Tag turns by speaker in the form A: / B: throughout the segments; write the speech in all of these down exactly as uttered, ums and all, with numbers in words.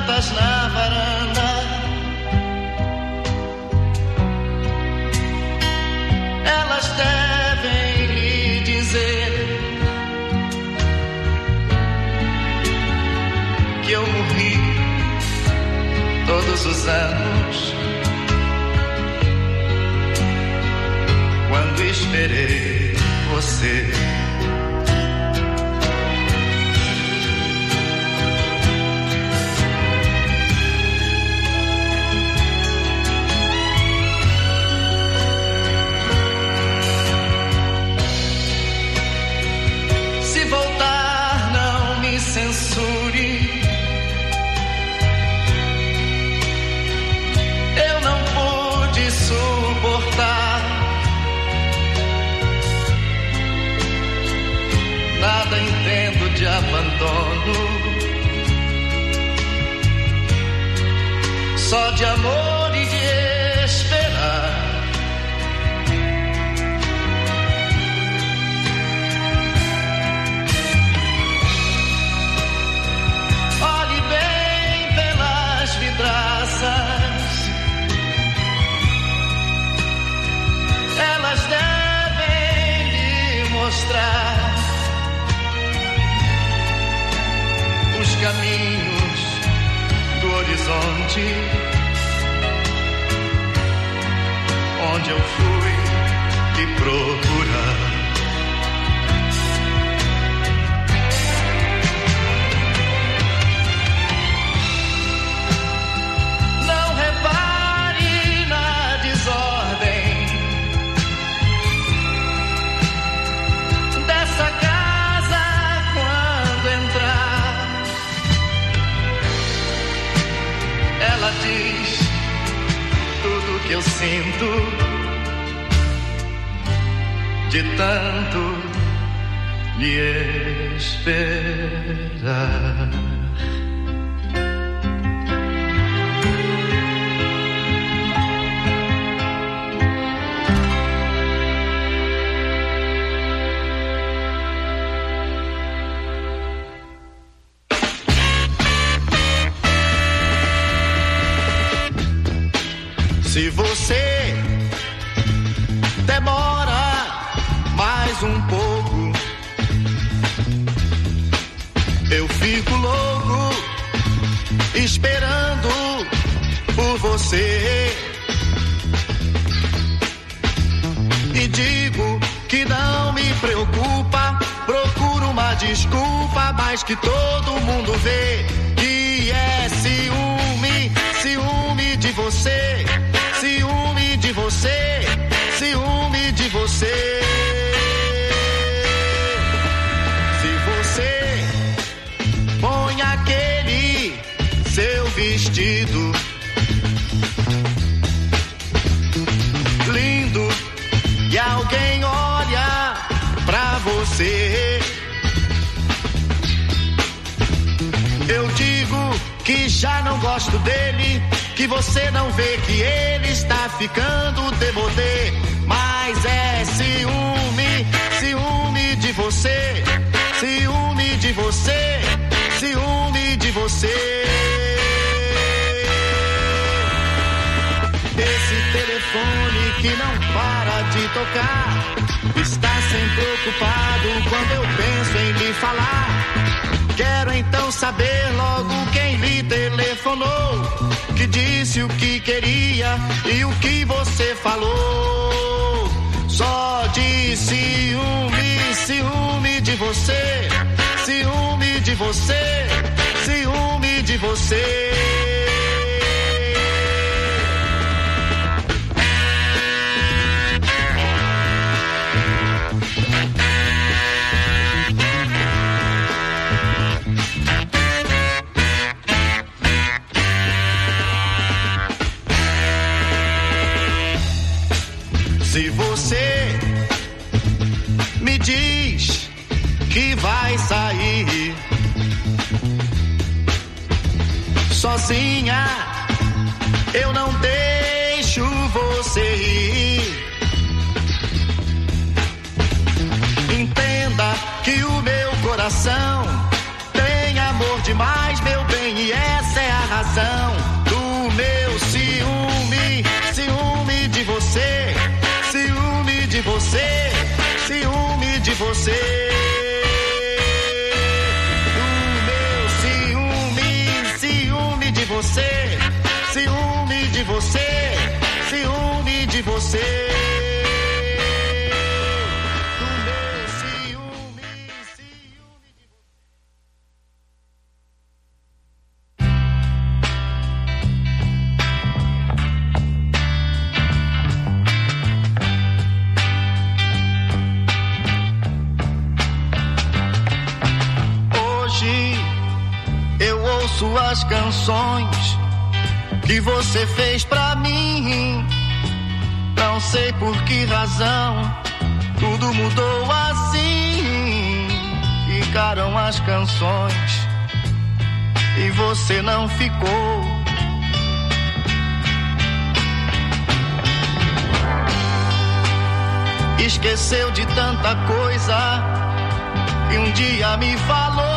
A: plantas na varanda. Elas devem lhe dizer que eu morri todos os anos quando esperei você. Se voltar, não me censure. Eu não pude suportar nada, entendo de abandono, só de amor e de esperar. Olhe bem pelas vidraças, elas devem lhe mostrar os caminhos do horizonte, onde eu fui te procurar. Não repare na desordem dessa casa quando entrar. Ela diz tudo que eu sinto, de tanto lhe esperar. Se você demora mais um pouco, eu fico louco esperando por você. E digo que não me preocupa, procuro uma desculpa, mas que todo mundo vê que é ciúme, ciúme de você. Ciúme de você, ciúme de você. Se você põe aquele seu vestido lindo e alguém olha pra você, eu digo que já não gosto dele, que você não vê que ele está ficando demodê. Mas é ciúme, ciúme de você, ciúme de você, ciúme de você. Esse telefone que não para de tocar está sempre ocupado quando eu penso em lhe falar. Quero então saber logo quem lhe telefonou, que disse o que queria e o que você falou. Só de ciúme, ciúme de você, ciúme de você, ciúme de você. Se você me diz que vai sair sozinha, eu não deixo você ir. Entenda que o meu coração tem amor demais, meu bem, e essa é a razão razão do meu ciúme, ciúme de você, ciúme de você, ciúme de você. Você, ciúme de você, ciúme de você. Do meu ciúme, ciúme de você. Hoje eu ouço as canções que você fez pra mim. Não sei por que razão tudo mudou assim. Ficaram as canções e você não ficou. Esqueceu de tanta coisa que um dia me falou.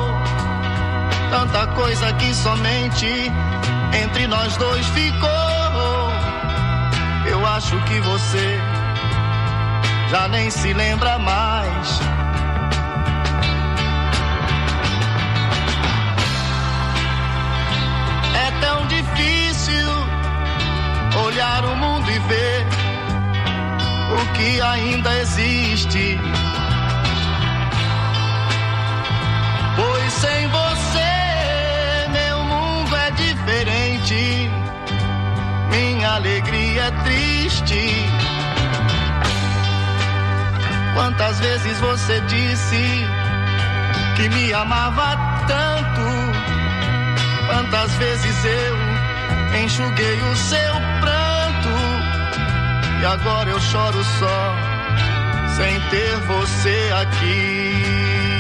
A: Tanta coisa que somente entre nós dois ficou. Eu acho que você já nem se lembra mais. É tão difícil olhar o mundo e ver o que ainda existe. Pois sem você diferente, minha alegria é triste. Quantas vezes você disse que me amava tanto, quantas vezes eu enxuguei o seu pranto, e agora eu choro só, sem ter você aqui.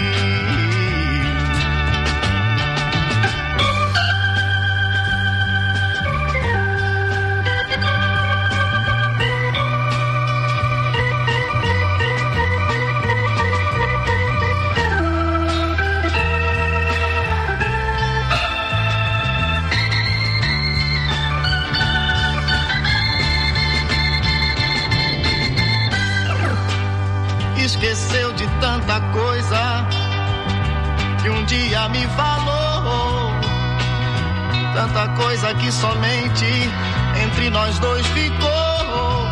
A: Esqueceu de tanta coisa que um dia me falou. Tanta coisa que somente entre nós dois ficou.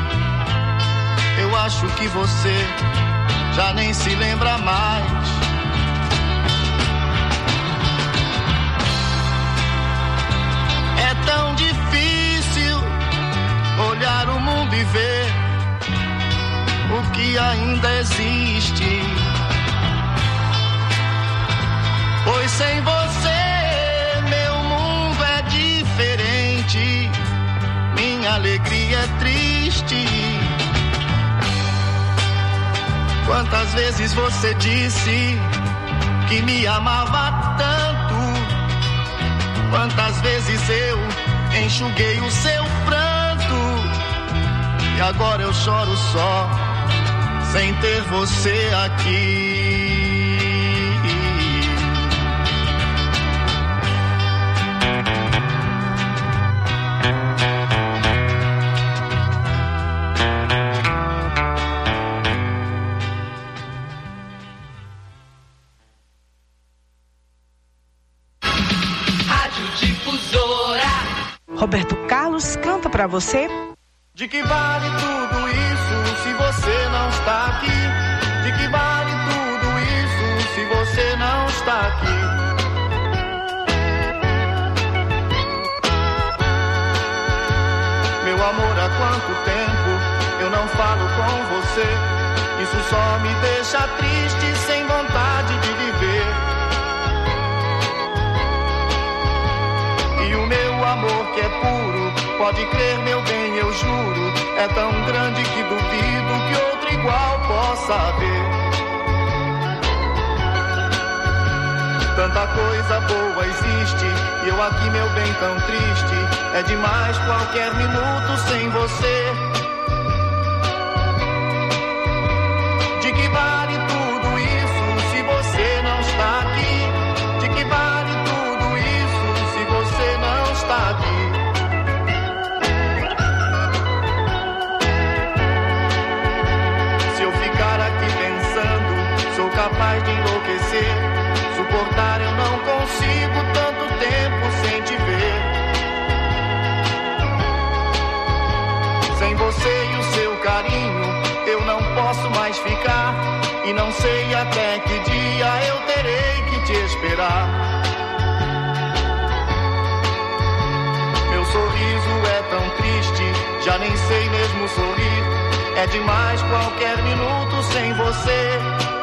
A: Eu acho que você já nem se lembra mais. É tão difícil olhar o mundo e ver o que ainda existe. Pois sem você meu mundo é diferente, minha alegria é triste. Quantas vezes você disse que me amava tanto, quantas vezes eu enxuguei o seu pranto, e agora eu choro só, sem ter você aqui.
B: Rádio Difusora.
C: Roberto Carlos canta pra você.
A: De que vale tudo isso se você não está aqui? De que vale tudo isso se você não está aqui? Meu amor, há quanto tempo eu não falo com você? Isso só me deixa triste, sem vontade de viver. E o meu amor que é puro, pode crer, meu bem, eu juro, é tão grande que duvido que outro igual possa haver. Tanta coisa boa existe, e eu aqui, meu bem, tão triste. É demais qualquer minuto sem você. De que vale tudo isso se você não está aqui? De que vale tudo isso se você e não sei até que dia eu terei que te esperar. Meu sorriso é tão triste, já nem sei mesmo sorrir. É demais qualquer minuto sem você.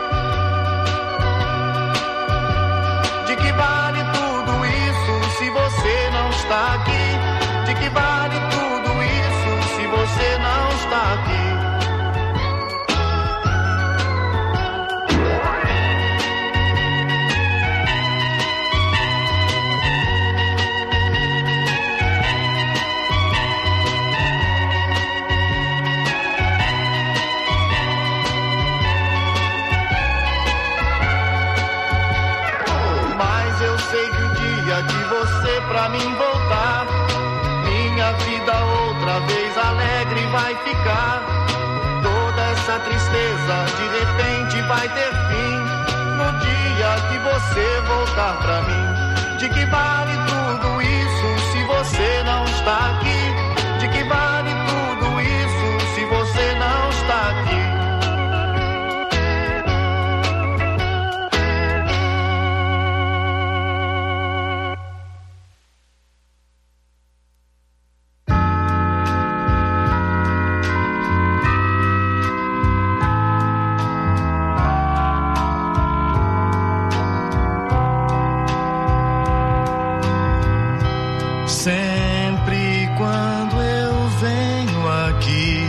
A: De que vale tudo isso se você não está aqui? De que vale tudo isso se você não está aqui? Pra mim voltar, minha vida outra vez alegre vai ficar. Toda essa tristeza de repente vai ter fim no dia que você voltar pra mim. De que vale tudo isso se você não está aqui? De que vale tudo isso se você não está aqui? Sempre quando eu venho aqui,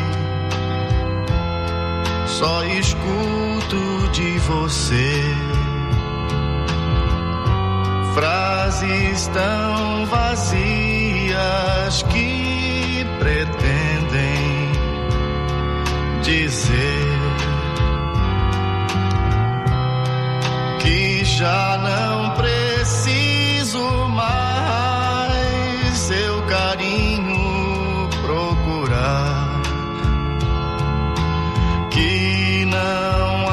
A: só escuto de você frases tão vazias que pretendem dizer que já não preciso mais seu carinho procurar, que não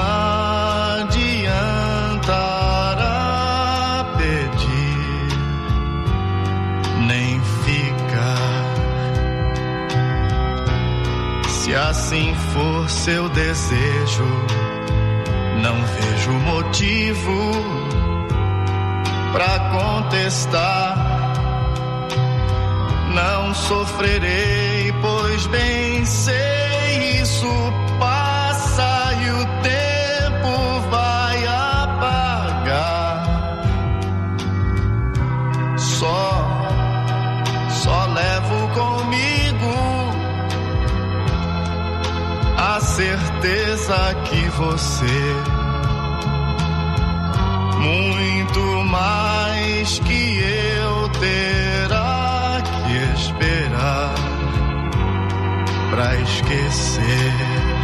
A: adiantará pedir nem ficar. Se assim for seu desejo, não vejo motivo pra contestar. Não sofrerei, pois bem sei isso passa e o tempo vai apagar. Só, só levo comigo a certeza que você, muito mais que eu, terá esperar pra esquecer.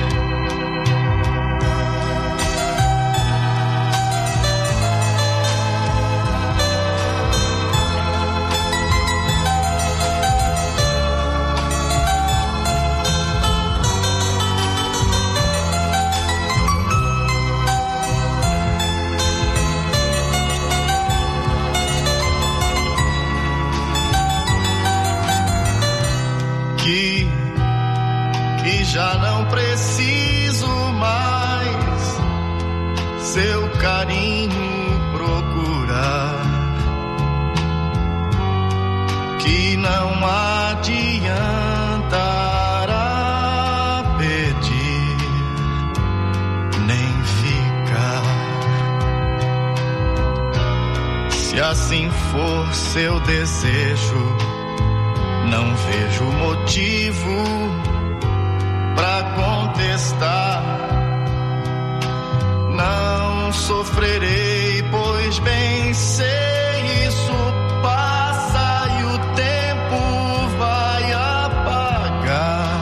A: Já não preciso mais seu carinho procurar, que não adiantará pedir nem ficar. Se assim for seu desejo, não vejo motivo pra contestar. Não sofrerei, pois bem sei isso passa e o tempo vai apagar.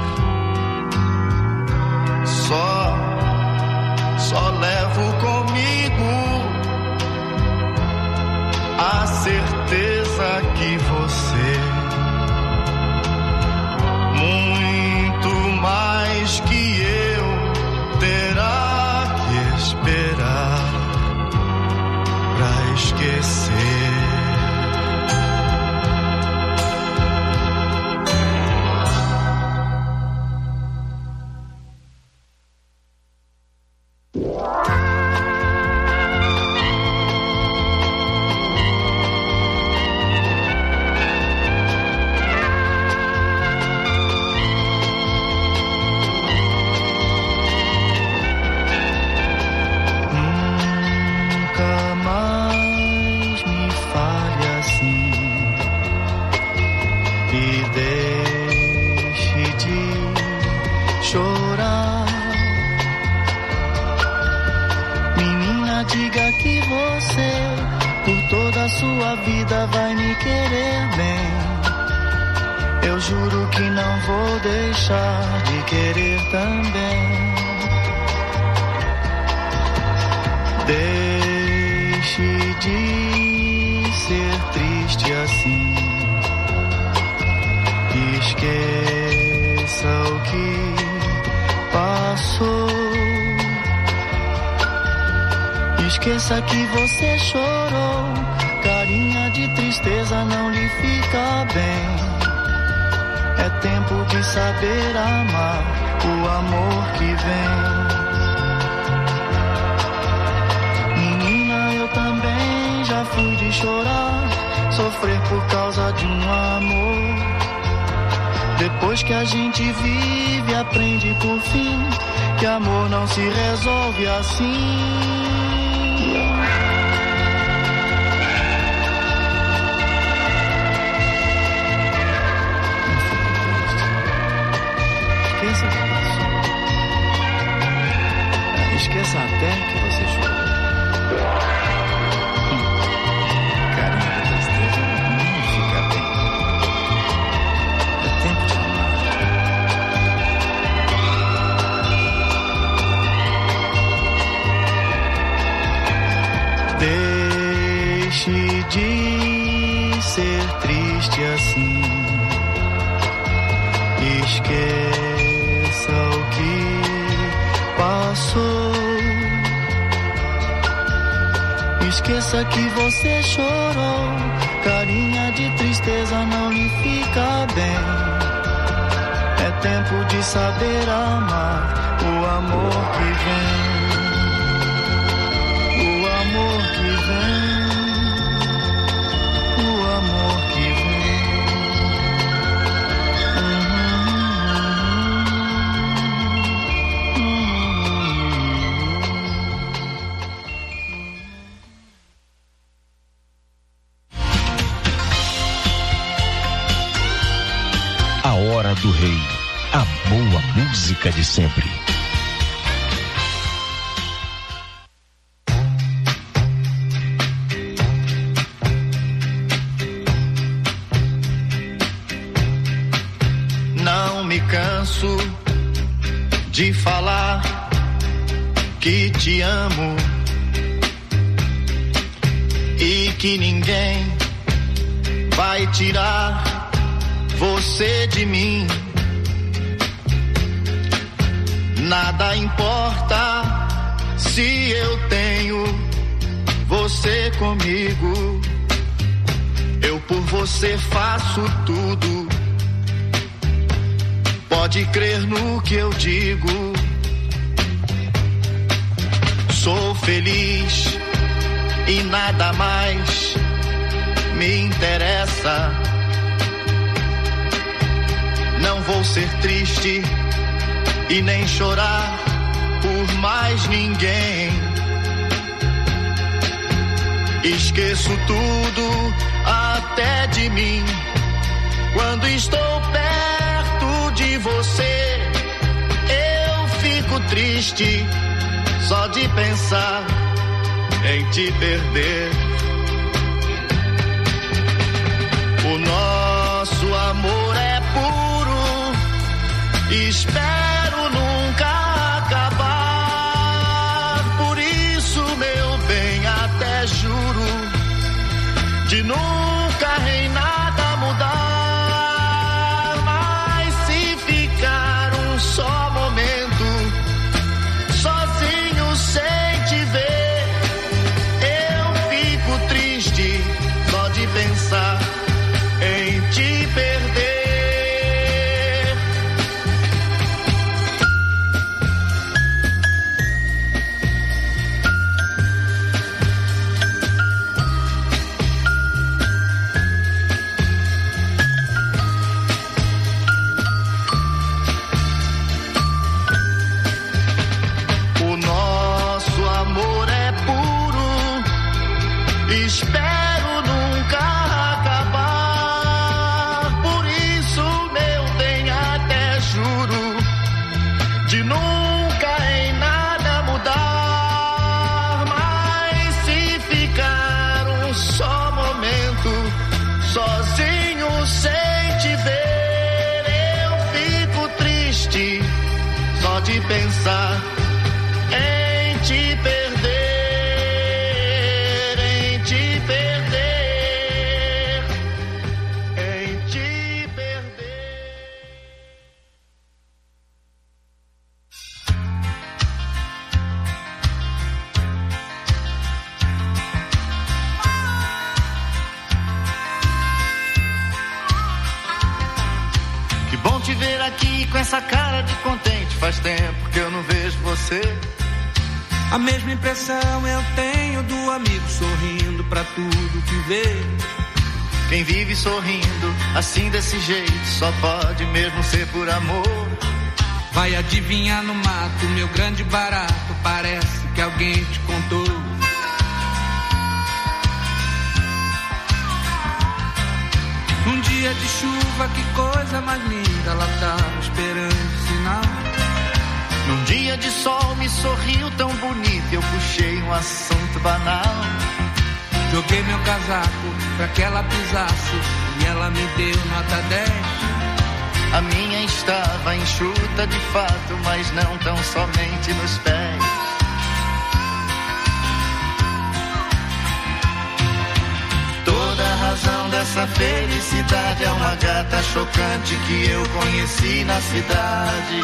A: Só, só levo comigo a certeza que você, muito mais que eu, terá que esperar pra esquecer. a sua vida vai me querer bem. Eu juro que não vou deixar de querer também. Deixe de ser triste assim. Esqueça o que passou. Esqueça que você chorou. Carinha de tristeza não lhe fica bem. É tempo de saber amar o amor que vem. Menina, eu também já fui de chorar, sofrer por causa de um amor. Depois que a gente vive, aprende por fim que amor não se resolve assim. Esqueça que passou. Esqueça até que você chorou. Hum. Carinha da tristeza não fica bem. É tempo de amar. Deixe de ser triste assim. Esqueça o que passou. Esqueça que você chorou. Carinha de tristeza não lhe fica bem. É tempo de saber amar o amor que vem. O amor que vem. O amor que vem.
B: Hora do Rei, a boa música de sempre.
A: Não me canso de falar que te amo e que ninguém vai tirar você de mim. Nada importa se eu tenho você comigo. Eu por você faço tudo. Pode crer no que eu digo. Sou feliz e nada mais me interessa. Não vou ser triste e nem chorar por mais ninguém. Esqueço tudo até de mim. Quando estou perto de você, eu fico triste só de pensar em te perder. O nosso amor é puro. Espero nunca acabar. Por isso, meu bem, até juro de nunca em nada mudar. Mas se ficar um só momento sozinho sem te ver, eu fico triste só de pensar em te perder. pensar em te perder, em te perder, em te perder. Que bom te ver aqui com essa cara de contente. Faz tempo que eu não vejo você.
D: A mesma impressão eu tenho do amigo sorrindo pra tudo que vê.
A: Quem vive sorrindo assim desse jeito só pode mesmo ser por amor.
D: Vai adivinhar no mato, meu grande barato, parece que alguém te contou. Um dia de chuva, que coisa mais linda, ela tava esperando sinal.
A: Num dia de sol me sorriu tão bonito, eu puxei um assunto banal.
D: Joguei meu casaco pra que ela pisasse e ela me deu nota dez.
A: A minha estava enxuta de fato, mas não tão somente nos pés. Toda a razão dessa felicidade é uma gata chocante que eu conheci na cidade.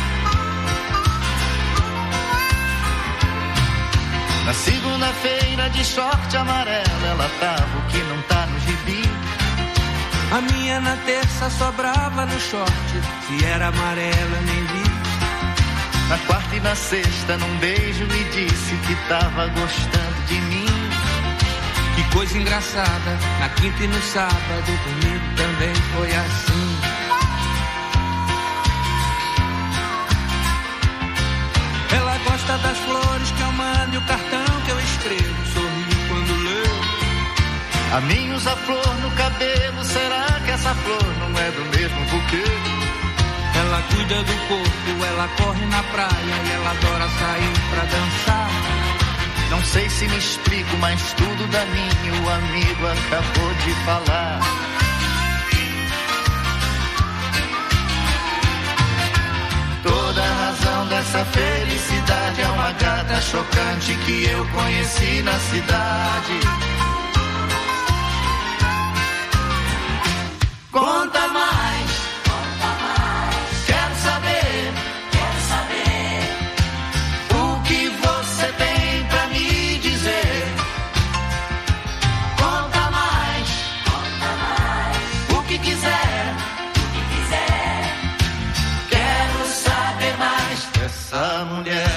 A: Na segunda-feira de short amarelo, ela tava o que não tá no gibi.
D: A minha na terça sobrava no short, se era amarela eu nem vi.
A: Na quarta e na sexta num beijo me disse que tava gostando de mim.
D: Que coisa engraçada, na quinta e no sábado comigo também foi assim. Ela gosta das flores que eu mando e o cartão que eu escrevo, sorri quando leu.
A: A mim usa flor no cabelo, será que essa flor não é do mesmo buquê?
D: Ela cuida do corpo, ela corre na praia e ela adora sair pra dançar.
A: Não sei se me explico, mas tudo da mim o amigo acabou de falar. Toda a razão dessa felicidade é uma gata chocante que eu conheci na cidade. Conta mais, conta mais. Quero saber, quero saber o que você tem pra me dizer. Conta mais, conta mais. O que quiser, o que quiser. Quero saber mais dessa mulher.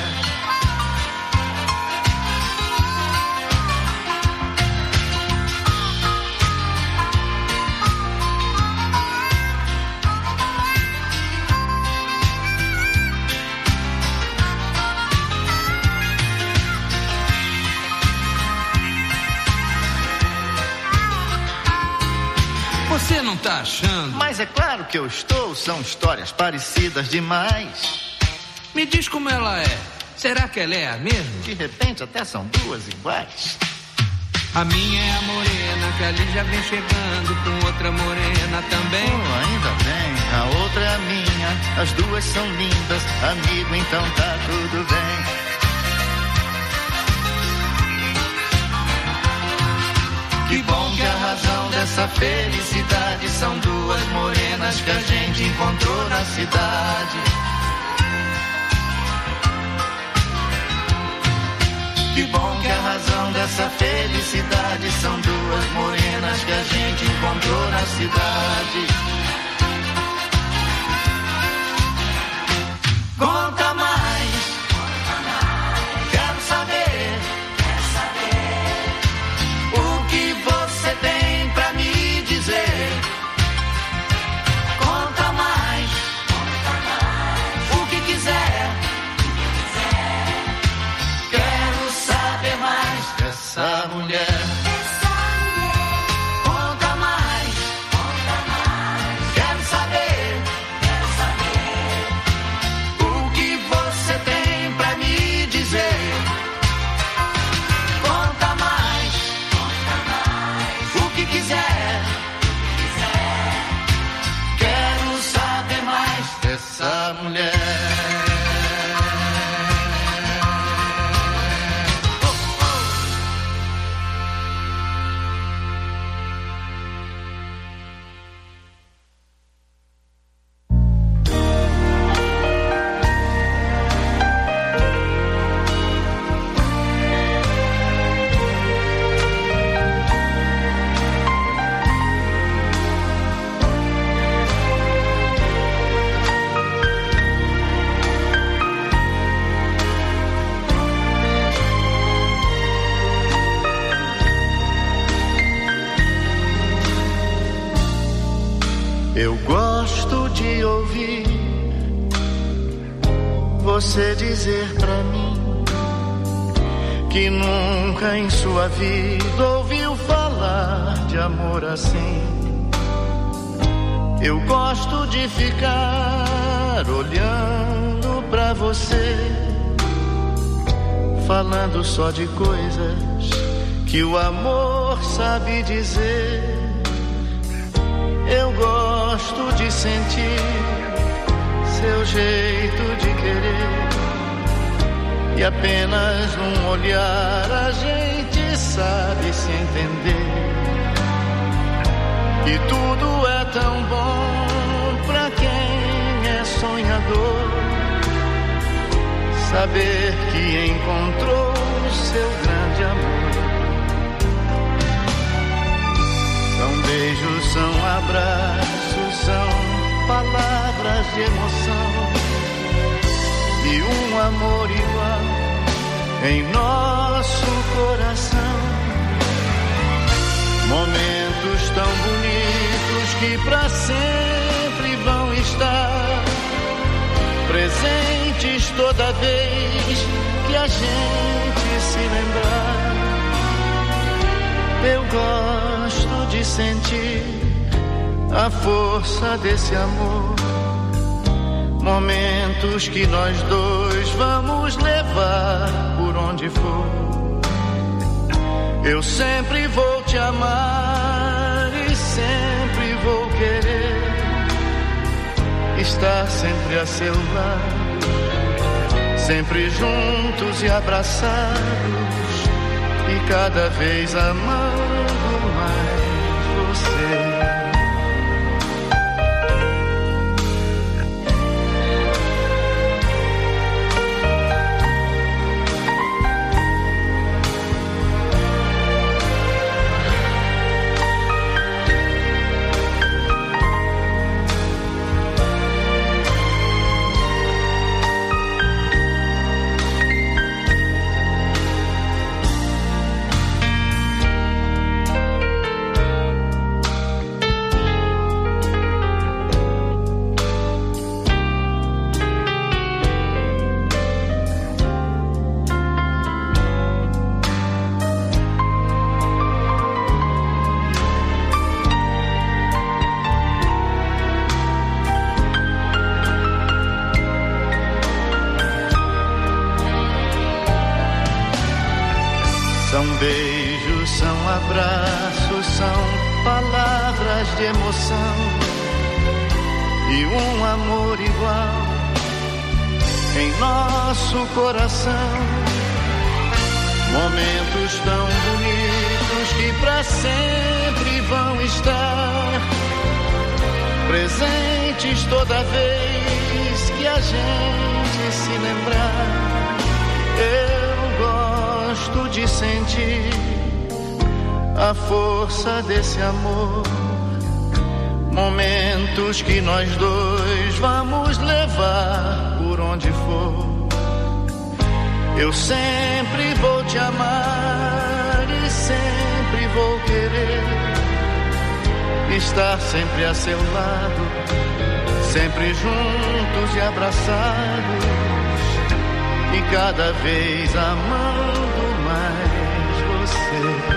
D: Você não tá achando?
A: Mas é claro que eu estou, são histórias parecidas demais.
D: Me diz como ela é. Será que ela é a mesma?
A: De repente até são duas iguais.
D: A minha é a morena, que ali já vem chegando com outra morena também.
A: Oh, ainda bem, a outra é a minha, as duas são lindas, amigo, então tá tudo bem. Que bom que a razão dessa felicidade são duas morenas que a gente encontrou na cidade. Que bom que a razão dessa felicidade são duas morenas que a gente encontrou na cidade. Conta mais, conta mais. Quero saber, quero saber o que você tem pra me dizer. Conta mais, conta mais. O que quiser, o que quiser. Quero saber mais dessa mulher. Eu gosto de ouvir você dizer pra mim que nunca em sua vida ouviu falar de amor assim. Eu gosto de ficar olhando pra você, falando só de coisas que o amor sabe dizer. Eu gosto de sentir seu jeito de querer, e apenas num olhar a gente sabe se entender. E tudo é tão bom pra quem é sonhador, saber que encontrou seu grande amor. São beijos, são abraços, são palavras de emoção, e um amor igual em nosso coração. Momentos tão bonitos que pra sempre vão estar presentes toda vez que a gente se lembrar. Eu gosto de sentir a força desse amor, momentos que nós dois vamos levar por onde for. Eu sempre vou te amar e sempre vou querer estar sempre a seu lado, sempre juntos e abraçados, e cada vez amando mais você. São beijos, são abraços, são palavras de emoção, e um amor igual em nosso coração. Momentos tão bonitos que pra sempre vão estar presentes toda vez que a gente se lembrar. Eu gosto de sentir a força desse amor, momentos que nós dois vamos levar por onde for. Eu sempre vou te amar e sempre vou querer estar sempre a seu lado, sempre juntos e abraçados, e cada vez amando mais você.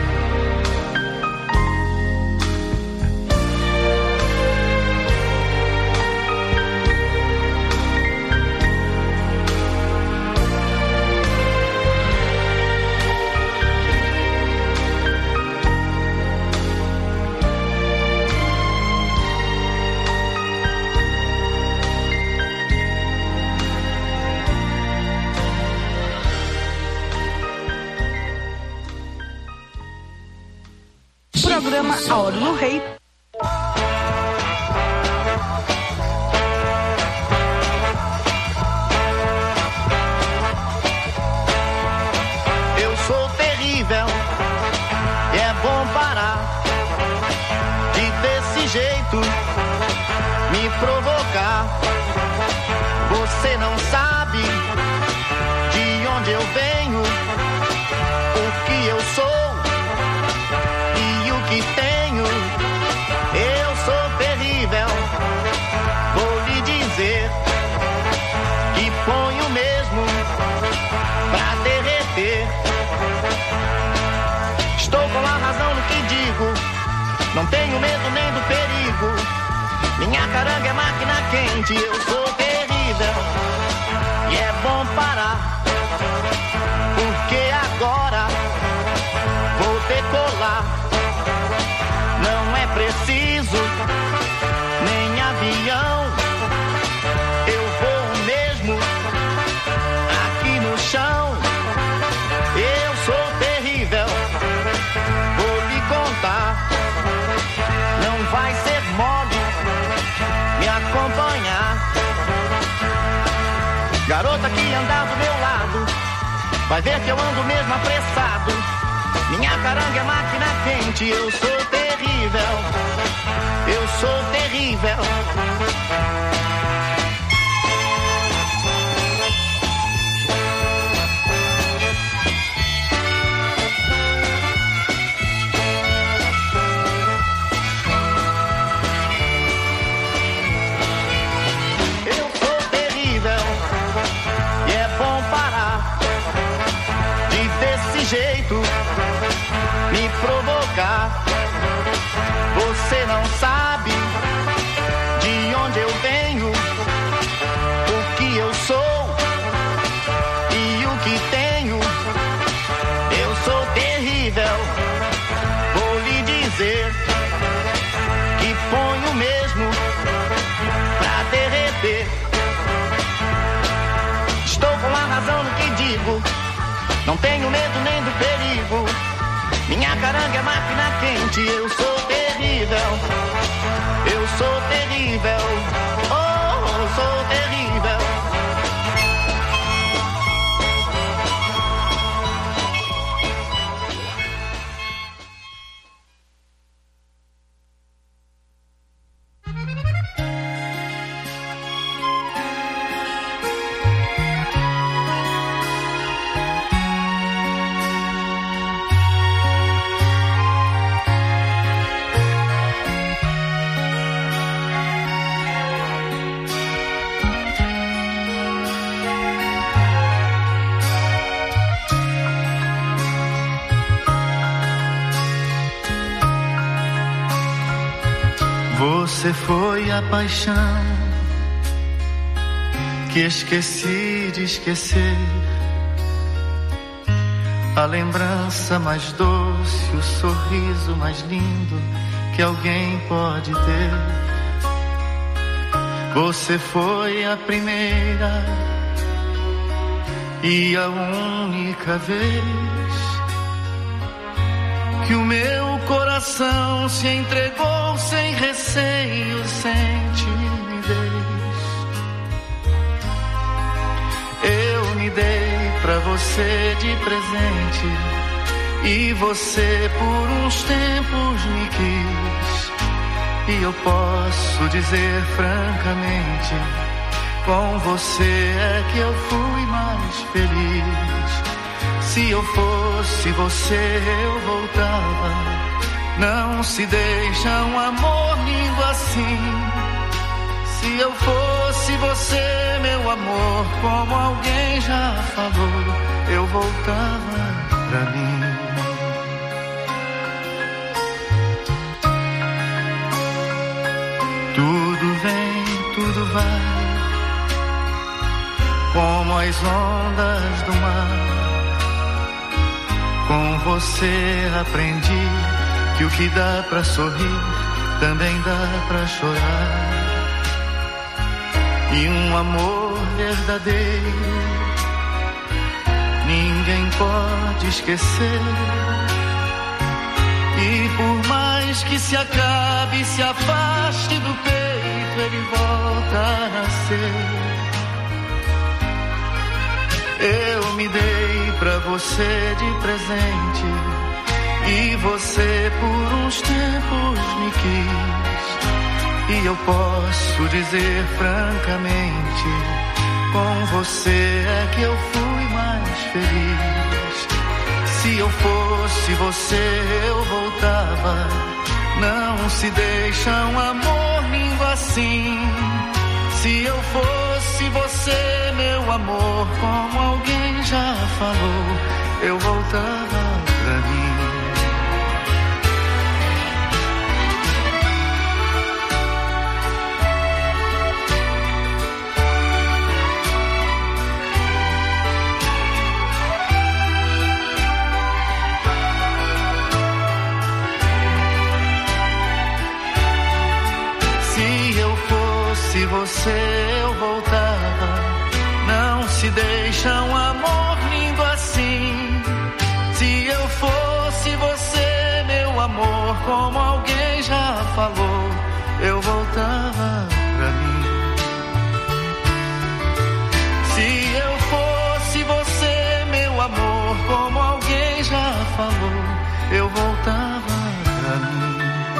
C: Programa A Hora do Rei.
A: Eu sou terrível e é bom parar de desse jeito me provocar. Você não sabe de onde eu venho, o que eu sou e o que tenho. Eu sou terrível tenho medo nem do perigo. Minha caranga é máquina quente, eu sou terrível. E é bom parar, porque agora vou decolar. Não é preciso nem avião, eu vou mesmo aqui no chão. Eu sou terrível, vou lhe contar. Não vai ser mole me acompanhar. Garota que andar do meu lado vai ver que eu ando mesmo apressado. Minha caranga é máquina quente, eu sou terrível. Eu sou terrível. Jeito me provocar. Você não sabe de onde eu venho, o que eu sou e o que tenho. Eu sou terrível, vou lhe dizer que ponho mesmo pra derreter. Estou com a razão no que digo, não tenho medo nem do perigo. Minha caranga é máquina quente, eu sou terrível. Eu sou terrível. Oh, sou terrível. Você foi a paixão que esqueci de esquecer, a lembrança mais doce, o sorriso mais lindo que alguém pode ter. Você foi a primeira e a única vez que o meu coração se entregou sem receio, sem timidez. Eu me dei pra você de presente e você por uns tempos me quis. E eu posso dizer francamente, com você é que eu fui mais feliz. Se eu fosse você, eu voltava. Não se deixa um amor lindo assim. Se eu fosse você, meu amor, como alguém já falou, eu voltava pra mim. Tudo vem, tudo vai, como as ondas do mar. Com você aprendi que o que dá pra sorrir também dá pra chorar. E um amor verdadeiro ninguém pode esquecer. E por mais que se acabe, se afaste do peito, ele volta a nascer. Eu me dei pra você de presente e você por uns tempos me quis. E eu posso dizer francamente, com você é que eu fui mais feliz. Se eu fosse você, eu voltava. Não se deixa um amor lindo assim. Se eu fosse você, meu amor, como alguém já falou, eu voltava pra mim. fosse você eu voltava. Não se deixa um amor lindo assim. Se eu fosse você, meu amor, como alguém já falou, eu voltava pra mim. Se eu fosse você, meu amor, como alguém já falou, eu voltava pra mim.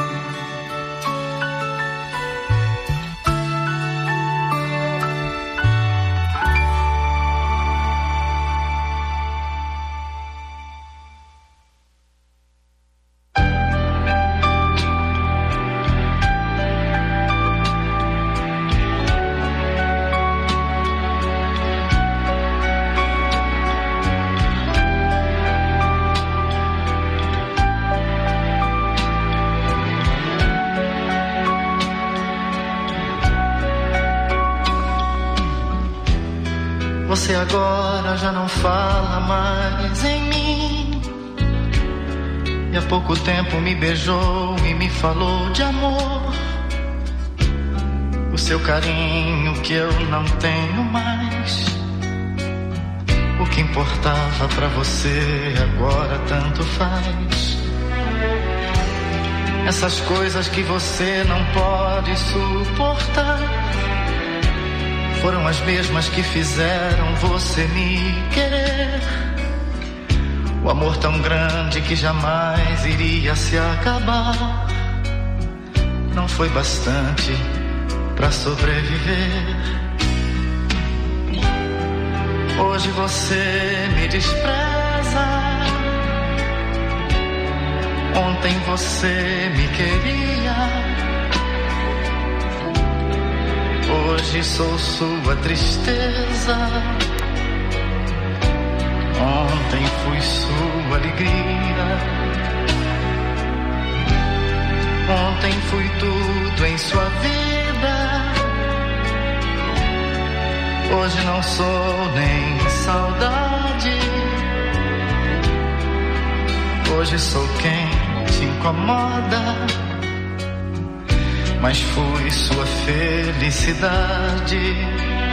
A: Você agora já não fala mais em mim. E há pouco tempo me beijou e me falou de amor. O seu carinho que eu não tenho mais. O que importava pra você agora tanto faz. Essas coisas que você não pode suportar foram as mesmas que fizeram você me querer. O amor tão grande que jamais iria se acabar não foi bastante pra sobreviver. Hoje você me despreza. Ontem você me queria. Hoje sou sua tristeza. Ontem fui sua alegria. Ontem fui tudo em sua vida. Hoje não sou nem saudade. Hoje sou quem te incomoda. Mas fui sua felicidade.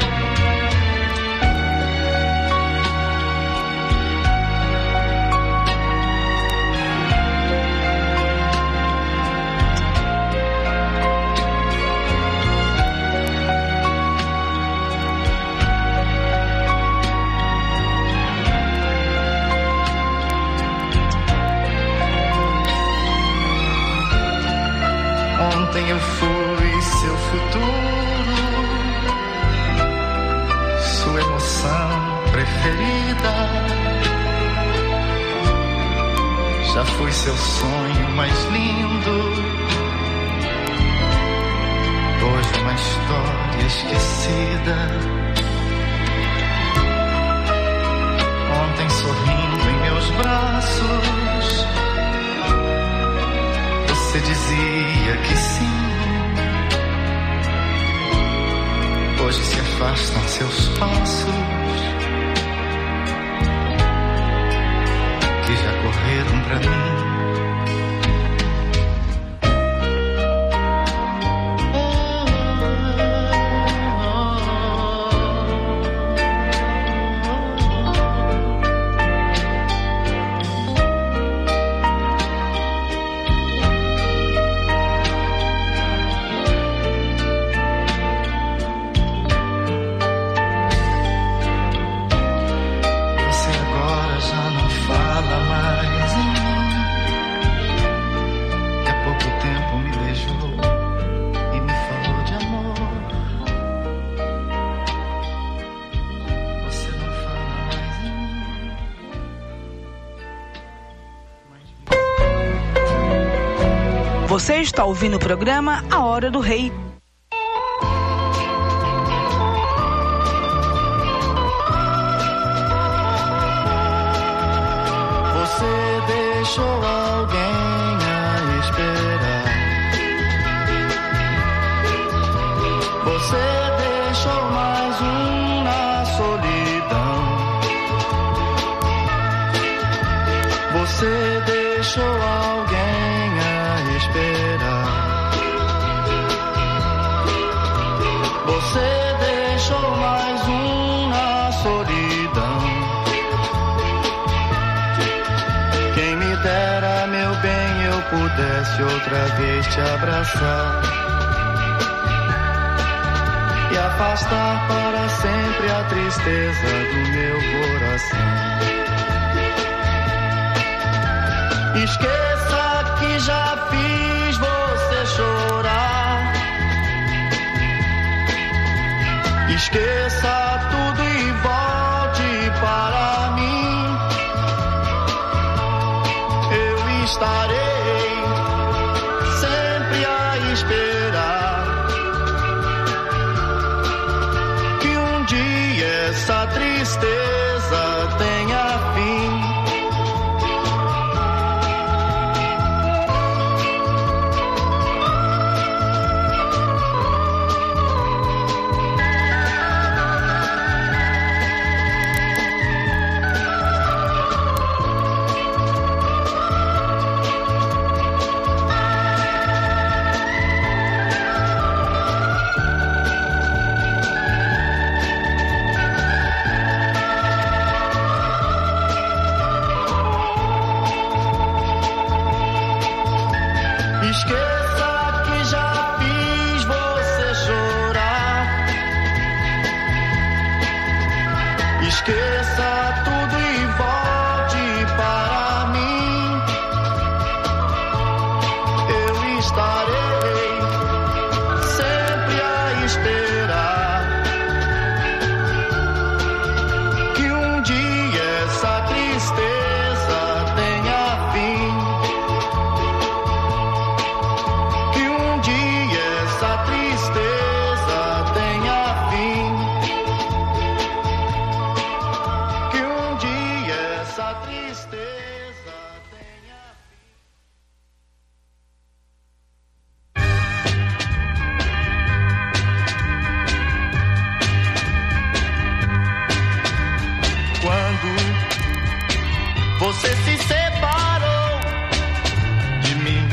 A: Ontem eu fui seu futuro, sua emoção preferida. Já fui seu sonho mais lindo. Hoje uma história esquecida. Ontem sorrindo em meus braços, você dizia que sim. Hoje se afastam seus passos, que já correram pra mim.
C: Você está ouvindo o programa A Hora do Rei.
A: Você deixou alguém a esperar. Você deixou mais um na solidão. Você deixou alguém esperar. pudesse outra vez te abraçar e afastar para sempre a tristeza do meu coração. Esqueça que já fiz você chorar. Esqueça tudo e volte para mim. Eu estarei sempre a esperar que um dia essa tristeza tenha fim. Esqueça tudo e volte para mim. Eu estarei sempre a esperar que um dia essa tristeza tenha fim. Que um dia essa tristeza tenha fim. Essa tristeza tenha fim. Quando você se separou de mim,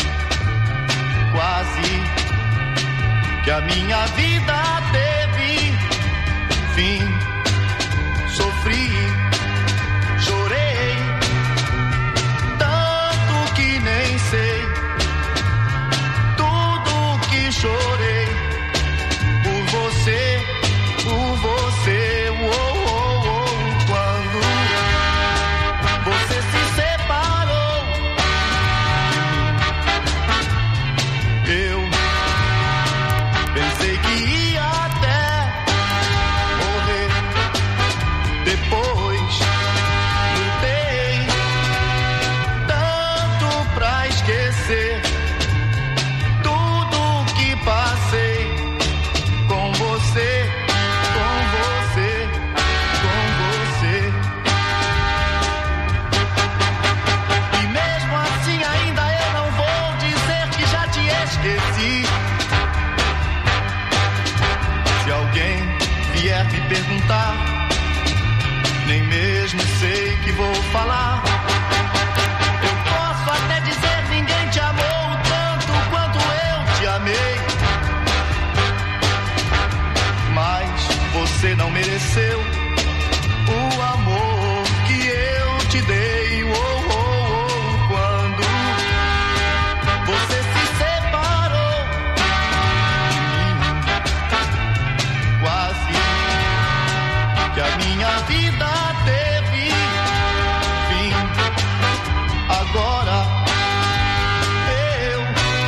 A: quase que a minha vida teve fim. Sofri, chorei, tanto que nem sei tudo que chorei por você, por você. Oh, oh, oh. Quando você se separou de mim, eu pensei que ia até morrer. Depois lutei tanto pra esquecer tudo que passei com você, com você, com você. E mesmo assim ainda eu não vou dizer que já te esqueci. Se alguém vier me perguntar, nem mesmo sei que vou falar. Eu posso até dizer ninguém te amou tanto quanto eu te amei. Mas você não mereceu o amor que eu te dei. Oh, oh, oh. Quando você se separou de mim, quase que a minha vida teve fim. Agora eu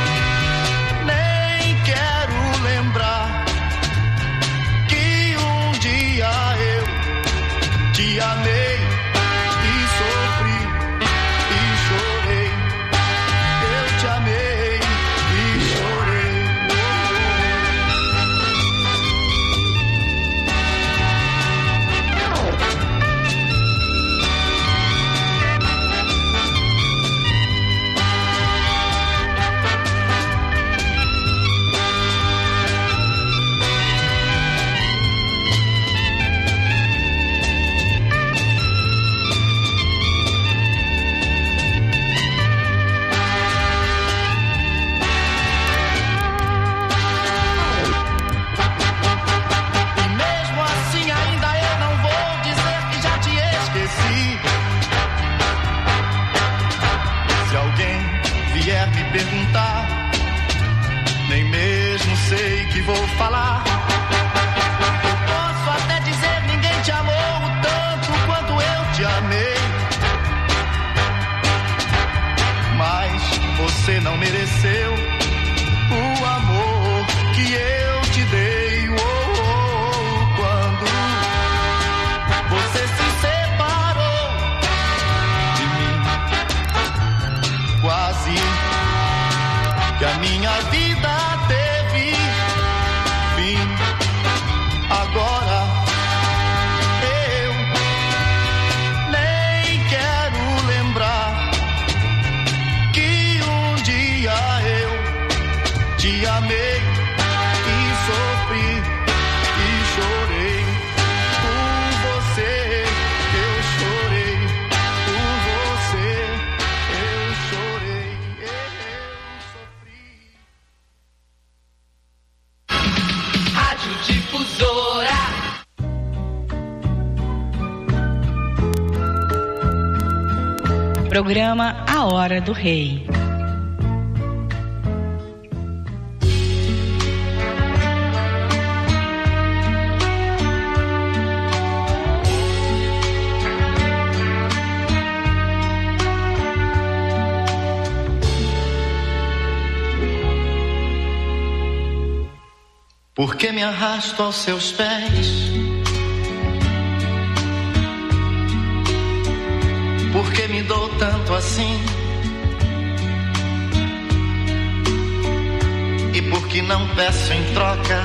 A: nem quero lembrar que um dia eu te amei e sofri e chorei. Eu te amei e chorei. Oh, oh, oh. que vou falar. Eu posso até dizer ninguém te amou tanto quanto eu te amei, mas você não mereceu o amor que eu te dei. Oh, oh, oh, quando você se separou de mim, quase que a minha vida teve fim. Agora eu nem quero lembrar que um dia eu te amei e sofri e chorei por você. Eu chorei por você. Eu chorei, eu sofri.
D: Rádio Difusora.
C: Programa A Hora do Rei.
A: Por que me arrasto aos seus pés? Por que me dou tanto assim? E por que não peço em troca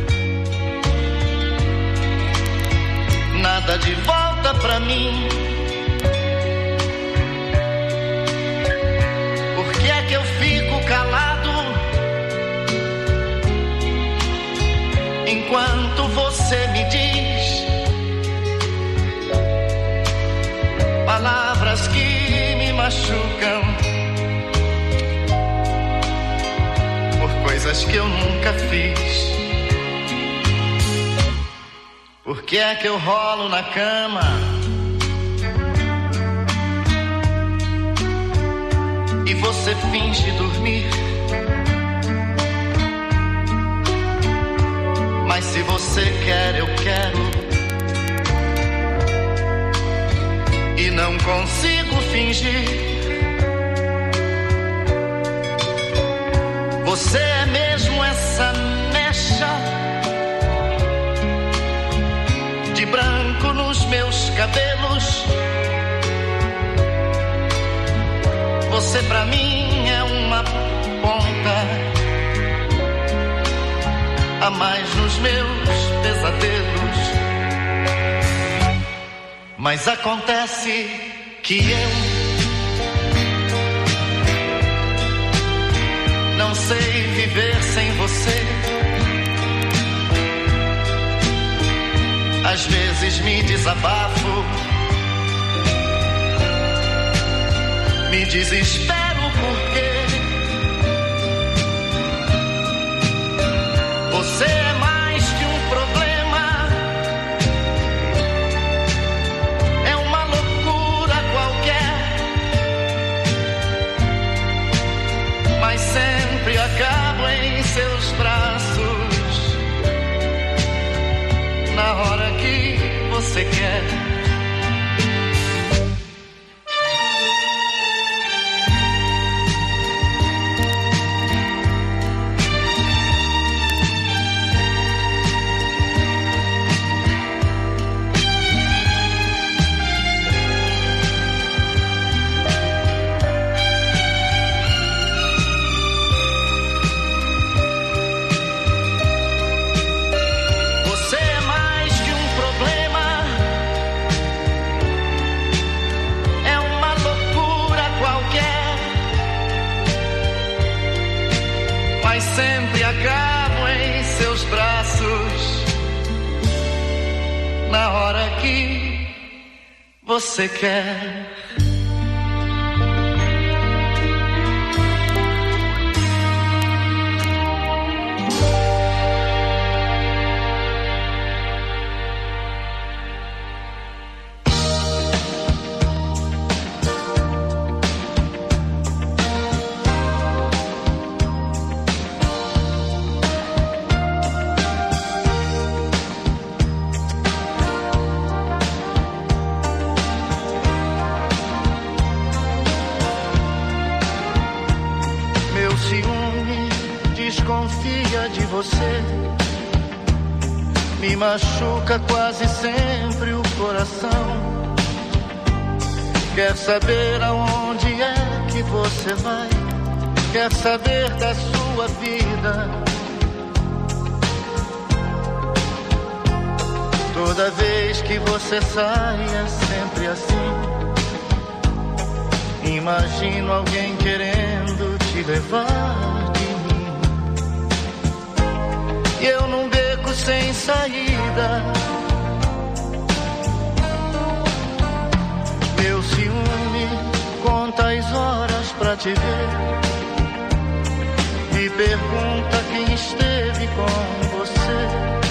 A: nada de volta pra mim? Por que é que eu fico calado enquanto você me diz palavras que me machucam por coisas que eu nunca fiz? Por que é que eu rolo na cama e você finge dormir? Mas se você quer, eu quero, e não consigo fingir. Você é mesmo essa mecha de branco nos meus cabelos. Você pra mim é uma ponta a mais nos meus pesadelos. Mas acontece que eu não sei viver sem você. Às vezes me desabafo, me desespero porque você é mais que um problema, é uma loucura qualquer, mas sempre acabo em seus braços na hora que você quer. Sempre acabo em seus braços na hora que você quer. desconfia de você. Me machuca quase sempre o coração. Quer saber aonde é que você vai? Quer saber da sua vida? Toda vez que você sai é sempre assim. Imagino alguém querendo te levar de mim. E eu num beco sem saída. Meu ciúme conta as horas pra te ver. E pergunta quem esteve com você.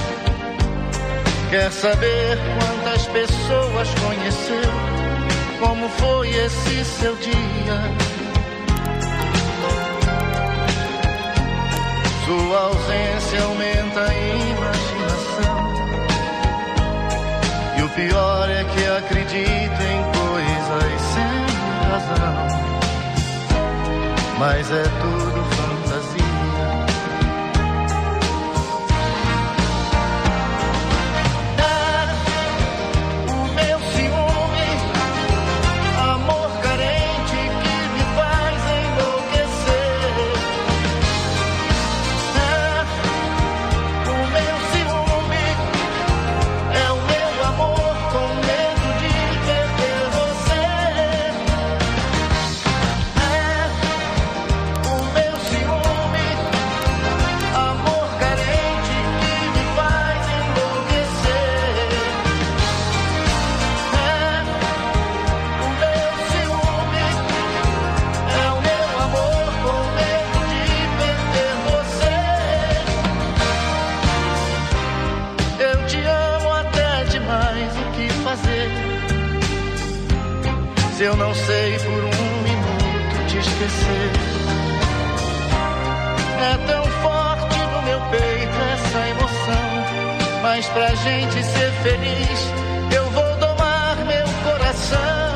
A: Quer saber quantas pessoas conheceu? Como foi esse seu dia? Sua ausência aumenta a imaginação. E o pior é que acredito em coisas sem razão. Mas é tudo fantasia. Se eu não sei por um minuto te esquecer. É tão forte no meu peito essa emoção. Mas pra gente ser feliz eu vou domar meu coração.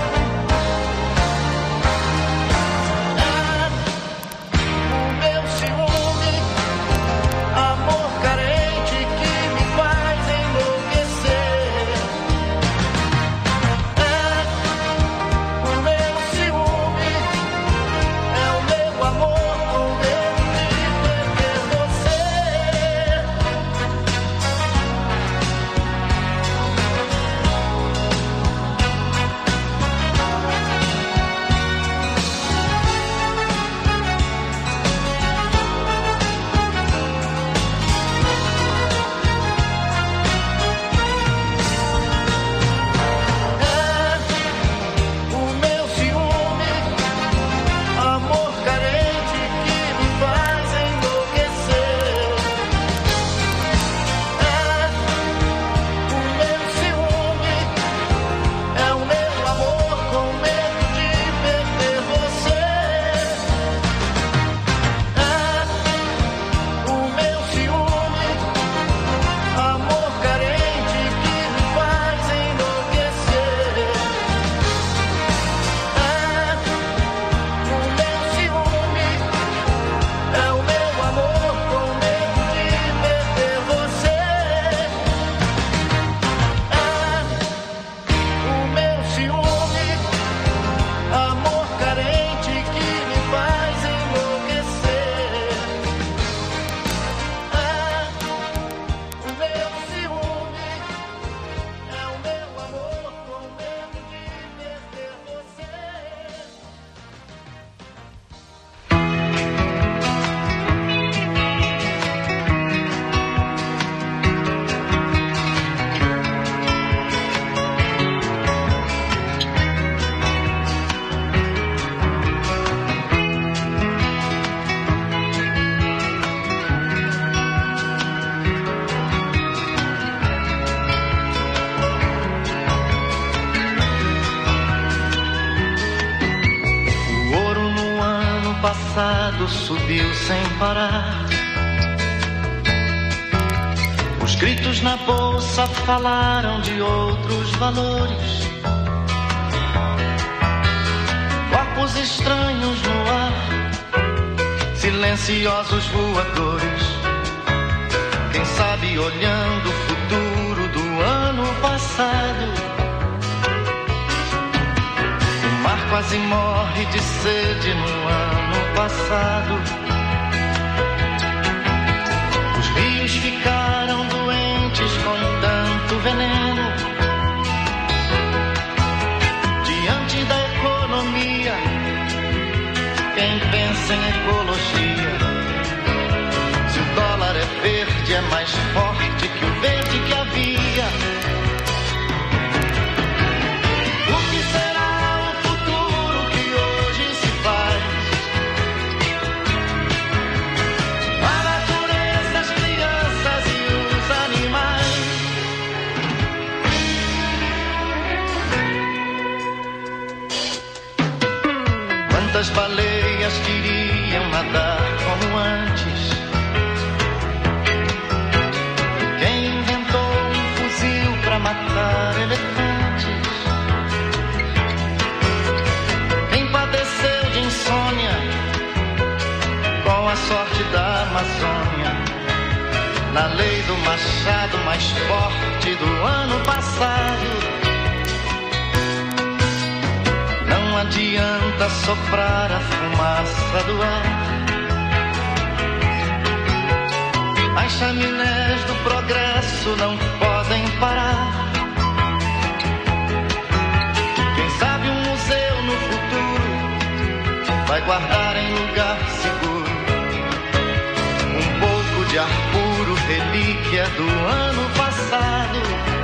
A: Subiu sem parar. Os gritos na bolsa falaram de outros valores. Corpos estranhos no ar se silenciosos voadores, quem sabe olhando o futuro do ano passado. O mar quase morre de sede no ano passado. Os rios ficaram doentes com tanto veneno. Diante da economia, quem pensa em ecologia, se o dólar é verde, é mais forte que o verde que havia. O que será o futuro que hoje se faz? A natureza, as crianças e os animais. Quantas baleias queriam nadar como antes? Quem inventou um fuzil pra matar elefantes? Quem padeceu de insônia com a sorte da Amazônia, na lei do machado mais forte do ano passado? Não adianta soprar a fumaça do ar, as chaminés do progresso não podem parar. Quem sabe um museu no futuro vai guardar em lugar seguro um pouco de ar puro, relíquia do ano passado.